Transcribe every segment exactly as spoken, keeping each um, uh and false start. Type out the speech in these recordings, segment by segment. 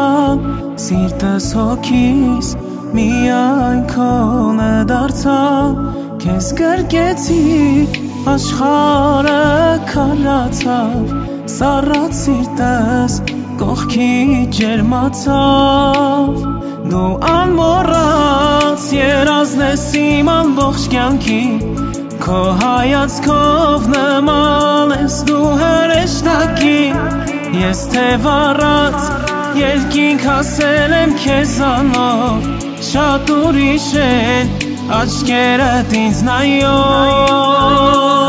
անգամ սիրտս հոգիս միայն քոնը դարձավ քեզ գրկեցի աշխարհը քարացավ սառած սիրտս կողքի ջերմացավ դու անմոռաց երազն ես իմ ամբողջ կյանքի քո հայացքով նման ես դու հրեշտակի ես թե վառած երկինք հասել եմ քեզանով շատ ուրիշ են աչքերդ ինձ նայող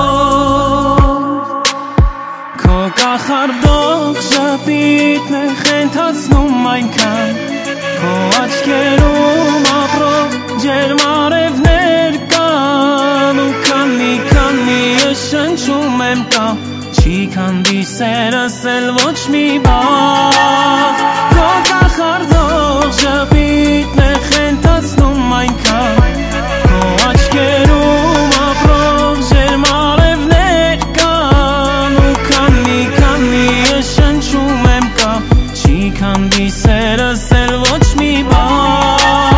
քո կախարդող շպիտն է խենթացնում այնքան քո աչքերում ապրող ջերմ արևներ կան ու քանի քանի ես շնչում եմ կամ չի քանդի սերս էլ ոչ մի բան քո կախարդող շպիտն է խենթացնում այնքան քո աչքերում ապրող ջերմ արևներ կան ու քանի քանի ես շնչում եմ կամ չի քանդի սերս էլ ոչ մի բան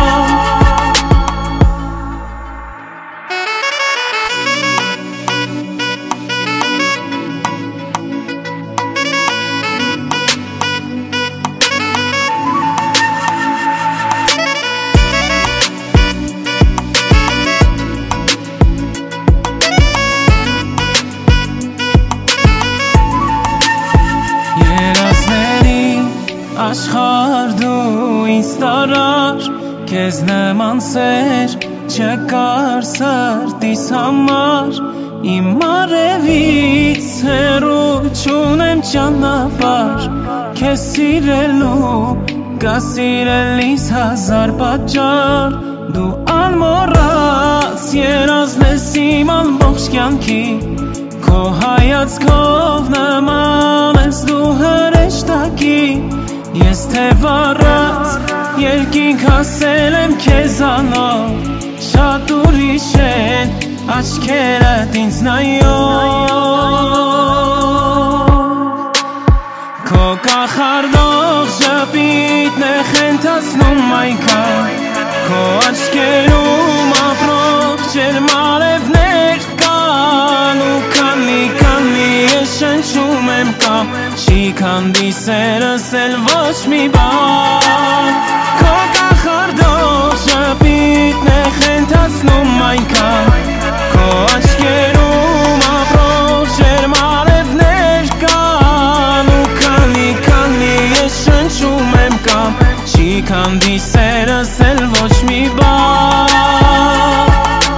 աշխարհ դու ինձ տարար քեզ նման սեր չկար սրտիս համար իմ արևից հեռու չունեմ ճանապարհ քեզ սիրելու կա սիրելիս հազար պատճառ դու անմոռաց երազն ես իմ ամբողջ կյանքի քո հայացքով նման ես դու հրեշտակի ես թե վառած երկինք հասել եմ քեզանով շատ ուրիշ են աչքերդ ինձ նայող քո կախարդող շպիտն է խենթացնում այնքան քո աչքերում ապրող ջերմ արևներ կան ու քանի քանի ես շնչում եմ կամ չի քանդի սերս էլ ոչ մի բան քո կախարդող շպիտն է խենթացնում այնքան քո աչքերում ապրող ջերմ արևներ կան ու քանի քանի ես շնչում եմ կամ չի քանդի սերս էլ ոչ մի բան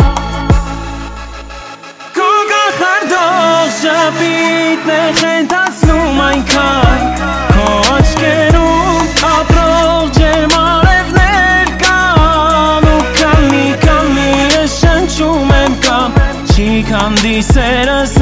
քո կախարդող շպիտն է խենթացնում այնքան քո աչքերում ապրող ջերմ արևներ կան ու քանի քանի ես շնչում եմ կամ չի քանդի սերս